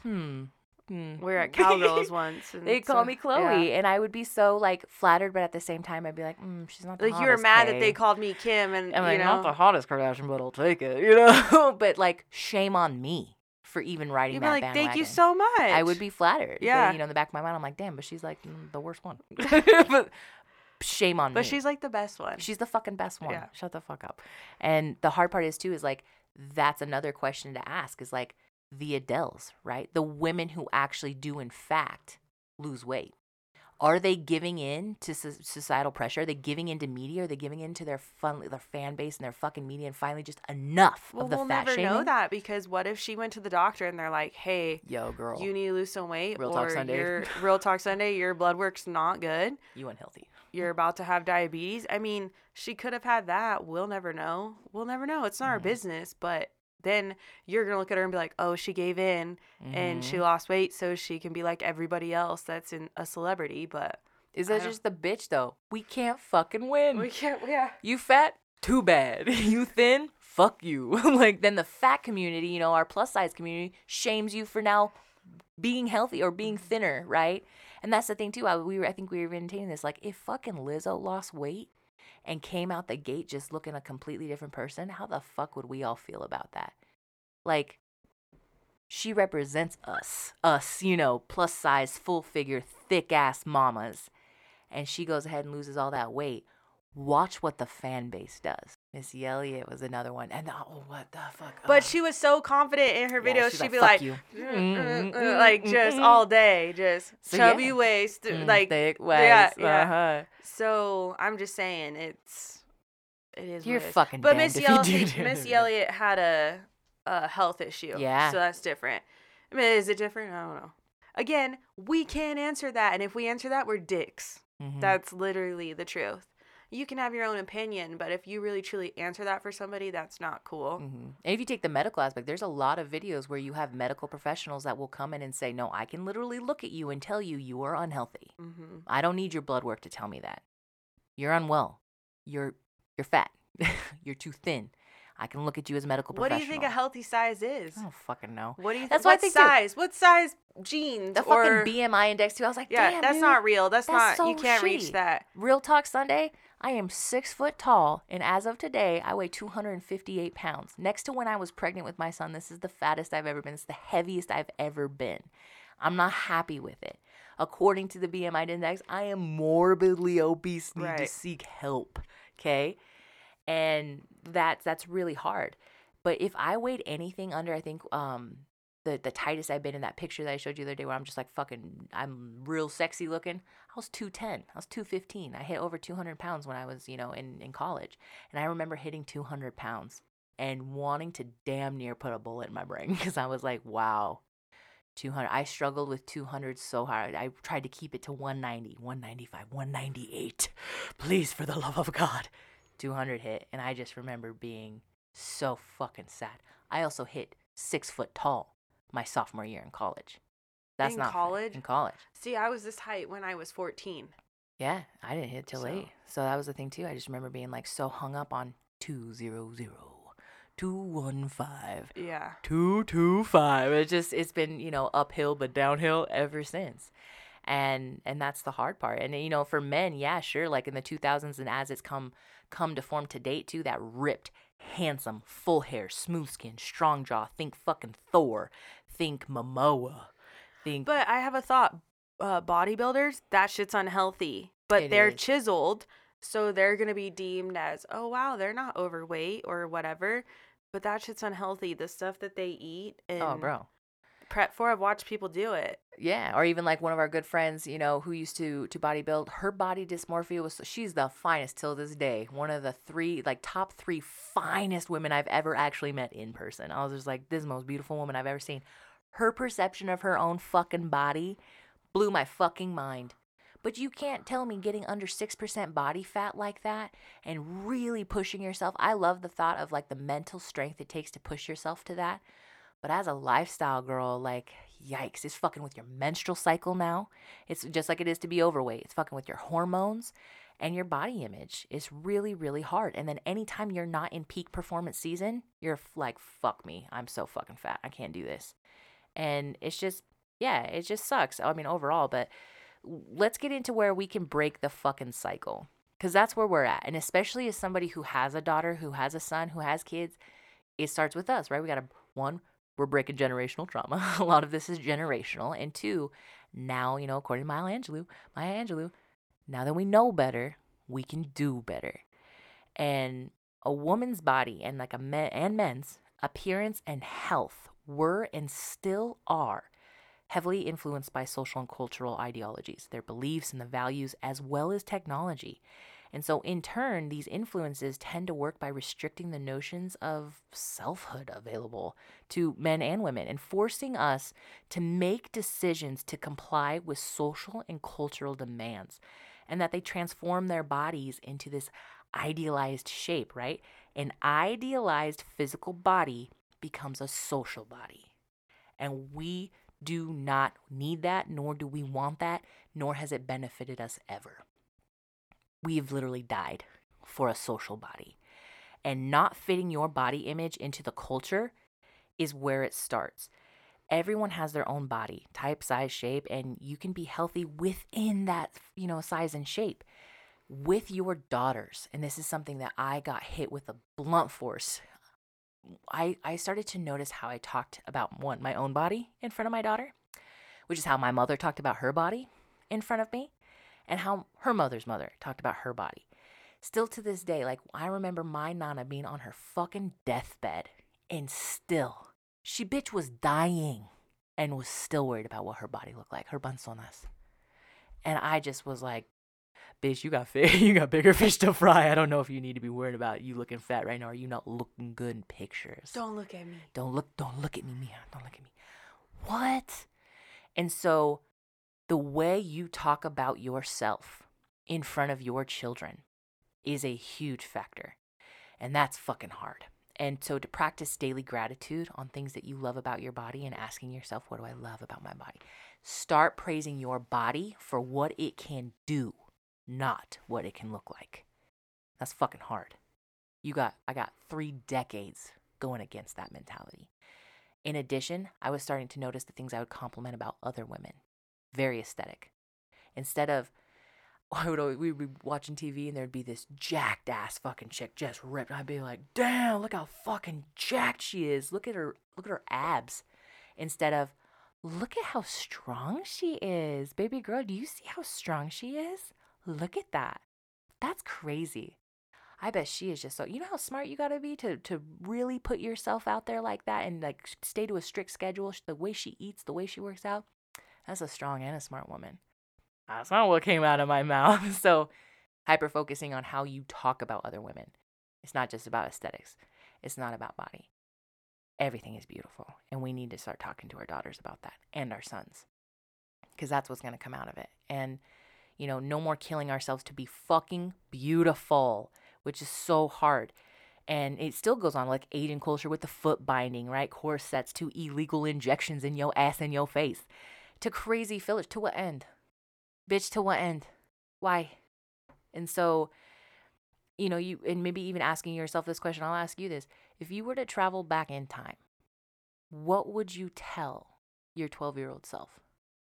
We were at Cowgirls once. And they'd call me Chloe, and I would be so like flattered, but at the same time, I'd be like, she's not the like hottest. You were mad Kay. that they called me Kim, and I'm like, not the hottest Kardashian, but I'll take it, But like, shame on me for even riding You'd that be like, bandwagon. thank you so much. I would be flattered. Yeah. But, in the back of my mind, I'm like, damn, but she's like the worst one. But shame on me. But she's like the best one. She's the fucking best one. Yeah. Shut the fuck up. And the hard part is too, is like, that's another question to ask, is like, the Adeles, right? The women who actually do, in fact, lose weight. Are they giving in to societal pressure? Are they giving in to media? Are they giving in to their fan base and their fucking media, and finally just enough of the fat shaming? We'll never know that, because what if she went to the doctor and they're like, hey, yo, girl, you need to lose some weight, Real Talk Sunday. Real Talk Sunday, your blood work's not good. You unhealthy. You're about to have diabetes. I mean, she could have had that. We'll never know. We'll never know. It's not our business, but then you're going to look at her and be like, oh, she gave in and she lost weight so she can be like everybody else that's in a celebrity. But is that just the bitch, though? We can't fucking win. We can't, yeah. You fat? Too bad. You thin? Fuck you. Like, then the fat community, our plus size community, shames you for now being healthy or being thinner, right? And that's the thing, too. I think we were maintaining this. Like, if fucking Lizzo lost weight and came out the gate just looking a completely different person, how the fuck would we all feel about that? Like, she represents us, plus size, full figure, thick ass mamas. And she goes ahead and loses all that weight. Watch what the fan base does. Missy Elliott was another one. And what the fuck? But she was so confident in her videos. She'd be like, like just all day, just So, chubby waist, like thick waist. Yeah. Uh-huh. So I'm just saying, it is. You're what it is. fucking. But damned Missy Elliott had a health issue. Yeah. So that's different. I mean, is it different? I don't know. Again, we can't answer that, and if we answer that, we're dicks. Mm-hmm. That's literally the truth. You can have your own opinion, but if you really truly answer that for somebody, that's not cool. Mm-hmm. And if you take the medical aspect, there's a lot of videos where you have medical professionals that will come in and say, no, I can literally look at you and tell you are unhealthy. Mm-hmm. I don't need your blood work to tell me that. You're unwell. You're fat. You're too thin. I can look at you as a medical professional. What do you think a healthy size is? I don't fucking know. What do you think? That's what I think size? What size jeans? The fucking BMI index too. I was like, yeah, damn, that's dude, not real. That's not. so You can't shitty. reach that. Real Talk Sunday. I am 6 foot tall, and as of today, I weigh 258 pounds. Next to when I was pregnant with my son, this is the fattest I've ever been. It's the heaviest I've ever been. I'm not happy with it. According to the BMI index, I am morbidly obese, need to seek help. Okay? And that's really hard. But if I weighed anything under, I think, the tightest I've been in that picture that I showed you the other day where I'm just like I'm real sexy looking, I was 210. I was 215. I hit over 200 pounds when I was, in college. And I remember hitting 200 pounds and wanting to damn near put a bullet in my brain because I was like, wow, 200. I struggled with 200 so hard. I tried to keep it to 190, 195, 198. Please, for the love of God. 200 hit, and I just remember being so fucking sad. I also hit 6 foot tall my sophomore year in college. That's In not fair. college? In college. See, I was this height when I was 14. Yeah, I didn't hit till So- 8. So that was the thing too. I just remember being like so hung up on 200, 215, Yeah. 225. It's been, uphill but downhill ever since. And that's the hard part. And for men, yeah, sure, like in the 2000s and as it's come to form to date too, that ripped, handsome, full hair, smooth skin, strong jaw, think fucking Thor, think Momoa, think But I have a thought. Bodybuilders, that shit's unhealthy. But It they're is. chiseled, so they're going to be deemed as, oh, wow, they're not overweight or whatever. But that shit's unhealthy. The stuff that they eat and oh, bro. prep for, I've watched people do it. Yeah, or even like one of our good friends, who used to bodybuild, her body dysmorphia she's the finest till this day. One of the top 3 finest women I've ever actually met in person. I was just like, this is the most beautiful woman I've ever seen. Her perception of her own fucking body blew my fucking mind. But you can't tell me getting under 6% body fat like that and really pushing yourself. I love the thought of like the mental strength it takes to push yourself to that. But as a lifestyle girl, like, yikes, it's fucking with your menstrual cycle now. It's just like it is to be overweight. It's fucking with your hormones and your body image. It's really, really hard. And then anytime you're not in peak performance season, you're like, fuck me. I'm so fucking fat. I can't do this. And it's just, yeah, it just sucks. I mean, overall, but let's get into where we can break the fucking cycle. Because that's where we're at. And especially as somebody who has a daughter, who has a son, who has kids, it starts with us, right? We got to, one, we're breaking generational trauma. A lot of this is generational. And 2, now, according to Maya Angelou, now that we know better, we can do better. And a woman's body and like men's appearance and health were and still are heavily influenced by social and cultural ideologies, their beliefs and the values, as well as technology. And so, in turn, these influences tend to work by restricting the notions of selfhood available to men and women and forcing us to make decisions to comply with social and cultural demands, and that they transform their bodies into this idealized shape, right? An idealized physical body becomes a social body. And we do not need that, nor do we want that, nor has it benefited us ever. We've literally died for a social body. And not fitting your body image into the culture is where it starts. Everyone has their own body, type, size, shape, and you can be healthy within that, size and shape. With your daughters, and this is something that I got hit with a blunt force. I started to notice how I talked about, one, my own body in front of my daughter, which is how my mother talked about her body in front of me, and how her mother's mother talked about her body. Still to this day, like, I remember my Nana being on her fucking deathbed, and still, she bitch was dying and was still worried about what her body looked like, her banzonas. And I just was like, bitch, you got bigger fish to fry. I don't know if you need to be worried about you looking fat right now, or you not looking good in pictures. Don't look at me. Don't look at me, Mia. Don't look at me. What? And so the way you talk about yourself in front of your children is a huge factor. And that's fucking hard. And so to practice daily gratitude on things that you love about your body and asking yourself, what do I love about my body? Start praising your body for what it can do, not what it can look like. That's fucking hard. I got 3 decades going against that mentality. In addition, I was starting to notice the things I would compliment about other women. Very aesthetic. Instead of, we'd be watching TV and there'd be this jacked ass fucking chick just ripped. I'd be like, damn, look how fucking jacked she is. Look at her abs. Instead of, look at how strong she is. Baby girl, do you see how strong she is? Look at that. That's crazy. I bet she is just so, how smart you gotta be to really put yourself out there like that and like stay to a strict schedule. The way she eats, the way she works out, that's a strong and a smart woman. That's not what came out of my mouth. So hyper focusing on how you talk about other women. It's not just about aesthetics. It's not about body. everything is beautiful. And we need to start talking to our daughters about that and our sons, because that's what's going to come out of it. And, you know, no more killing ourselves to be fucking beautiful, which is so hard. And it still goes on, like Asian culture with the foot binding, right? Corsets, to illegal injections in your ass and your face, to crazy fillers. To what end? Bitch, to what end? Why? And so, you know, and maybe even asking yourself this question, I'll ask you this. If you were to travel back in time, what would you tell your 12-year-old self?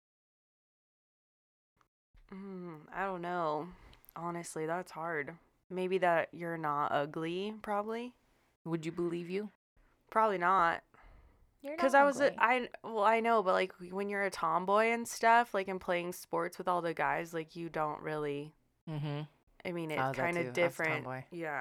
I don't know. Honestly, that's hard. Maybe that you're not ugly, probably. Would you believe you? Probably not. You're not Because I was, ugly. I know, but like when you're a tomboy and stuff, like and playing sports with all the guys, like you don't really, Mm-hmm. I mean, I it's was that kind too. I of was a different. tomboy. Yeah.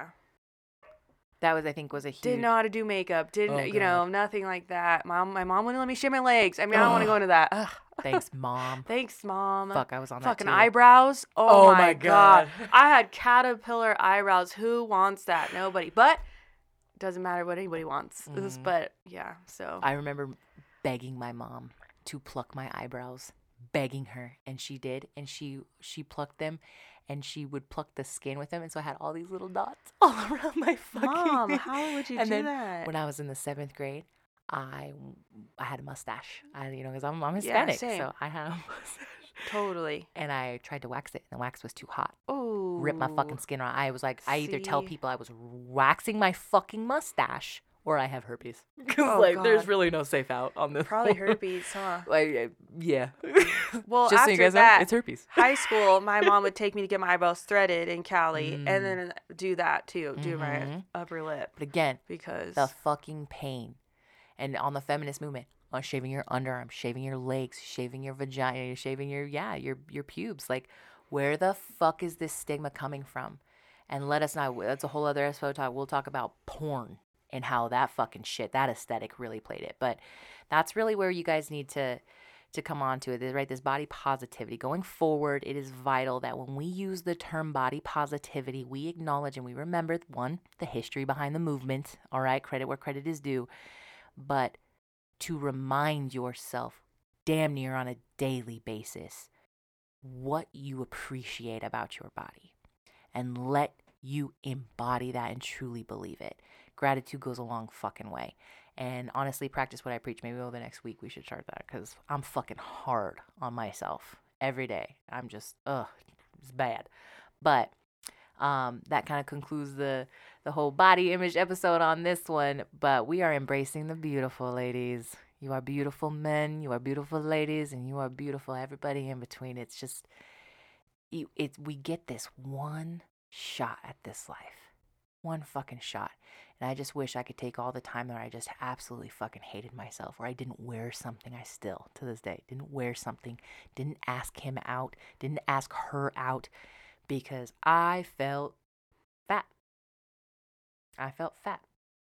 That was, I think, was a huge... Didn't know how to do makeup. Didn't, Oh, you know, God. nothing like that. My mom wouldn't let me shave my legs. I mean, I don't want to go Ugh. into that. Ugh. Thanks, Mom. Thanks, Mom. Fuck, I was on Fucking that too. eyebrows. Oh Oh, my my God. God. I had caterpillar eyebrows. Who wants that? Nobody. But doesn't matter what anybody wants. But yeah, so. I remember begging my mom to pluck my eyebrows, begging her, and she did, and she plucked them, and she would pluck the skin with them, and so I had all these little dots all around my fucking... Mom, how would you and do then that? when I was in the 7th grade, I had a mustache. You know, because I'm Hispanic, same. so I had a mustache. Totally. And I tried to wax it, and the wax was too hot. Oh. Ripped my fucking skin out. I was like, I either tell See? people I was waxing my fucking mustache, or I have herpes. Because, Oh, like, there's God. really no safe out on this. Probably one. herpes, huh? Like, yeah. Well, Just so you after guys know, that, it's herpes. high school, my mom would take me to get my eyebrows threaded in Cali, and then do that too, do my upper lip. But again, Because the fucking pain. And on the feminist movement, on shaving your underarms, shaving your legs, shaving your vagina, shaving your pubes. Like, where the fuck is this stigma coming from? And let us know. That's a whole other episode talk. We'll talk about porn and how that fucking shit, that aesthetic really played it. But that's really where you guys need to come on to it, right? This body positivity. Going forward, it is vital that when we use the term body positivity, we acknowledge and we remember, one, the history behind the movement, all right? Credit where credit is due. But to remind yourself damn near on a daily basis what you appreciate about your body, and let you embody that and truly believe it. Gratitude goes a long fucking way. And honestly, practice what I preach. Maybe over the next week we should start that, because I'm fucking hard on myself every day. I'm just, it's bad. But that kind of concludes the whole body image episode on this one. But we are embracing the beautiful, ladies. You are beautiful men, you are beautiful ladies, and you are beautiful everybody in between. It's just, we get this one shot at this life. One fucking shot. And I just wish I could take all the time that I just absolutely fucking hated myself, or I didn't wear something. I still, to this day, didn't wear something, didn't ask him out, didn't ask her out, because I felt fat. I felt fat.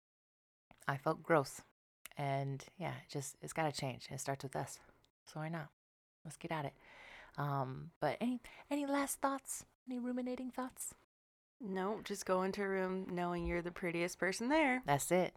I felt gross. And yeah, it's got to change. It starts with us. So why not? Let's get at it. But any last thoughts? Any ruminating thoughts? No, just go into a room knowing you're the prettiest person there. That's it.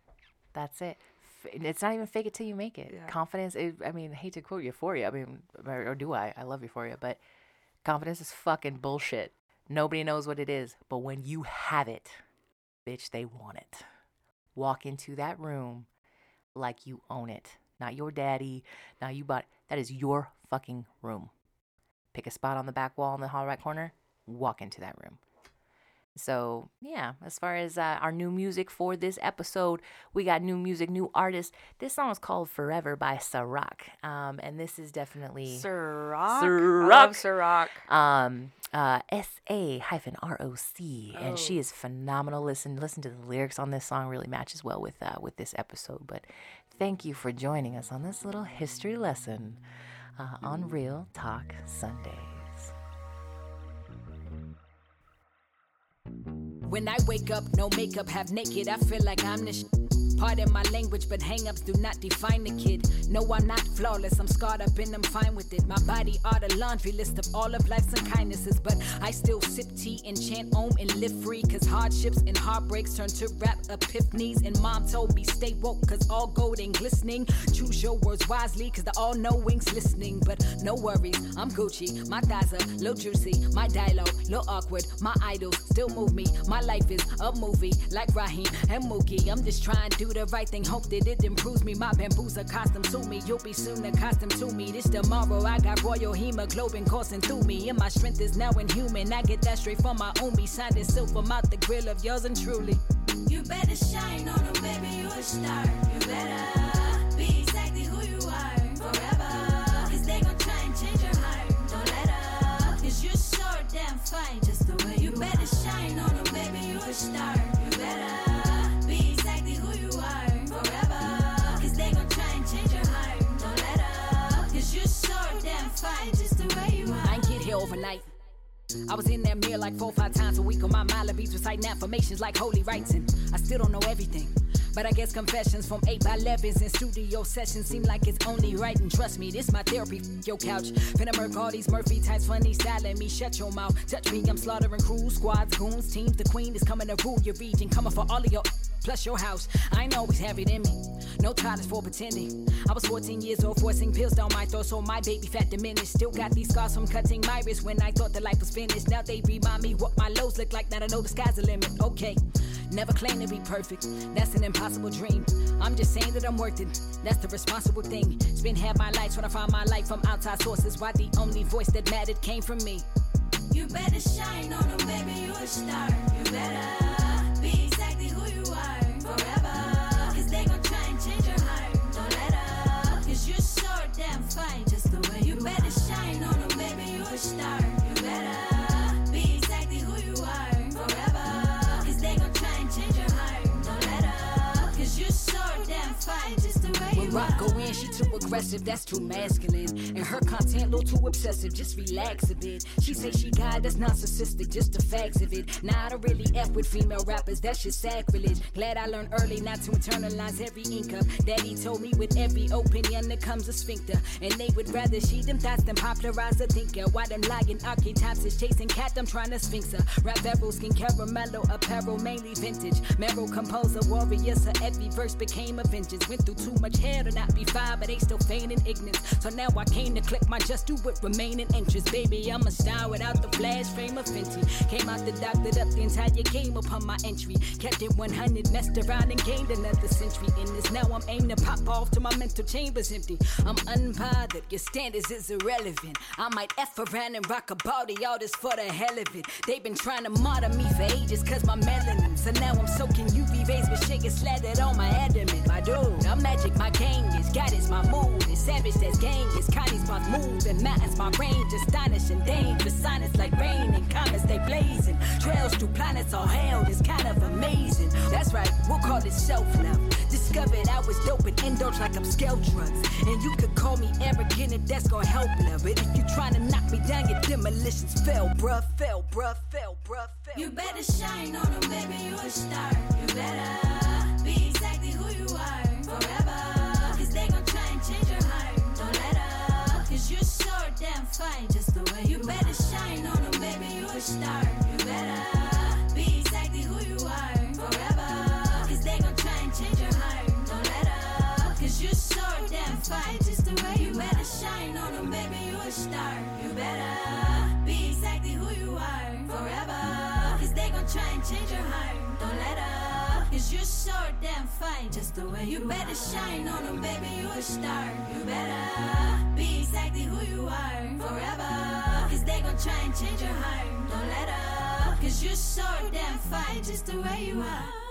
It's not even fake it till you make it. Yeah. Confidence, I hate to quote Euphoria. I mean, or do I? I love Euphoria, but confidence is fucking bullshit. Nobody knows what it is, but when you have it, bitch, they want it. Walk into that room like you own it. Not your daddy, not you bought it. That is your fucking room. Pick a spot on the back wall in the hall right corner, walk into that room. So, yeah, as far as our new music for this episode, we got new music, new artists. This song is called Forever by Ciroc. And this is definitely... Ciroc? Ciroc. I love Ciroc. S-A-R-O-C. And she is phenomenal. Listen to the lyrics on this song. Really matches well with this episode. But thank you for joining us on this little history lesson on Real Talk Sundays. When I wake up, no makeup, half naked, I feel like I'm the Pardon my language, but hang-ups do not define the kid. No, I'm not flawless, I'm scarred up and I'm fine with it. My body are the laundry list of all of life's unkindnesses, but I still sip tea and chant Om and live free, cause hardships and heartbreaks turn to rap epiphanies. And mom told me stay woke, cause all gold ain't glistening. Choose your words wisely, cause the all-knowing's listening. But no worries, I'm Gucci, my thighs are little juicy, my dialogue little awkward, my idols still move me. My life is a movie, like Raheem and Mookie. I'm just trying to do the right thing, hope that it improves me. My bamboos accustomed to me, you'll be soon accustomed to me. This tomorrow, I got royal hemoglobin coursing through me, and my strength is now inhuman. I get that straight from my Omi, signed in silver mouth the grill of yours and truly. You better shine on them, baby, you a star. You better be exactly who you are forever, cause they gon' try and change your heart. Don't let up, cause you're so damn fine just the way you better shine on them, baby, you a star. You better be exactly who you are forever, cause they gon' try and change your heart. Don't let up, cause you're so damn fine just the way you are. I ain't get here overnight. I was in that mirror like 4 or 5 times a week on my Malibis, reciting affirmations like holy rites, and I still don't know everything. But I guess confessions from 8x11s and studio sessions seem like it's only right. And trust me, this my therapy. Your couch, finna murk all these Murphy types, funny styling me. Shut your mouth, touch me, I'm slaughtering crews, squads, goons, teams. The queen is coming to rule your region, coming for all of your plus your house. I ain't always have it in me. No tolerance for pretending. I was 14 years old, forcing pills down my throat, so my baby fat diminished. Still got these scars from cutting my wrist when I thought that life was finished. Now they remind me what my lows look like. Now I know the sky's the limit. Okay, never claim to be perfect. That's an impossible dream. I'm just saying that I'm worth it. That's the responsible thing. Spend half my life trying to find my life from outside sources. Why the only voice that mattered came from me. You better shine on them, baby, you a star. You better be exactly who you are forever, cause they gon' try and change your heart. Don't let up, cause you're so damn fine just the way you better shine on them, baby, you a star. You better be exactly who you are forever, cause they gon' try and change your heart. Don't let up, cause you're so damn fine just the way When you rock are. go in, she too aggressive, that's too masculine. And her content a little too obsessive, just relax a bit. She say she got, that's narcissistic, just the facts of it. Nah, I don't really F with female rappers, that's just sacrilege. Glad I learned early not to internalize every ink up. Daddy told me with every opinion there comes a sphincter, and they would rather she them thoughts than popularize a thinker. Why them lying archetypes is chasing cat, I'm trying to sphinx her. Rap barrel, skin caramello, apparel, mainly vintage. Meryl composer, warrior, so every verse became a vengeance. Went through too much hair to not be fire, but they still feigning ignorance. So now I came to click my just do with remaining interest. Baby, I'm a star without the flash frame of Fenty. Came out the doctored up the entire game upon my entry. Kept it 100, messed around and gained another century in this. Now I'm aimed to pop off till my mental chamber's empty. I'm unbothered, your standards is irrelevant. I might F around and rock a body, all this for the hell of it. They've been trying to martyr me for ages cause my melanin. So now I'm soaking UV rays with sugar slathered on my adamant. My dude, I'm magic, my gang is God is my mood. It's savage, that's gang is Connie's my move. And mountains, my range, astonishing, dangerous. Sonnets like rain and comets, they blazing. Trails through planets, all hell is kind of amazing. That's right, we'll call it self-love. Discovered I was dope and indulged like I'm scale drugs. And you could call me arrogant if that's gonna help love. But if you tryna knock me down, your demolitions fell, bruh, fell, bruh, fell, bruh, fell. You better shine on them, baby, you a star. You better be exactly who you are forever, cause they gon' try and change your heart. Don't let up, cause you're so damn fine just the way you better shine on them, baby, you a star. You better be exactly who you are forever, cause they gon' try and change your heart. Don't let up, cause you're so damn fine just the way you better shine on them, baby, you a star. You better be exactly who you are forever, cause they gon' try and change your heart. Don't let up, cause you're so damn fine just the way you better shine on them, baby, you a star. You better be exactly who you are forever, cause they gon' try and change your heart. Don't let up, cause you're so damn fine just the way you are.